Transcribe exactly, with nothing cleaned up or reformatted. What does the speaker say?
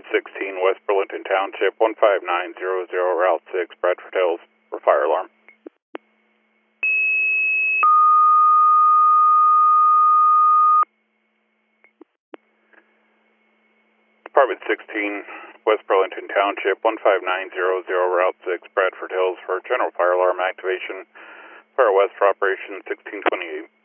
sixteen, West Burlington Township, one five nine zero zero, Route six, Bradford Hills, for fire alarm. Department sixteen, West Burlington Township, one five nine zero zero, Route six, Bradford Hills, for general fire alarm activation. Fire West for Operation sixteen twenty-eight.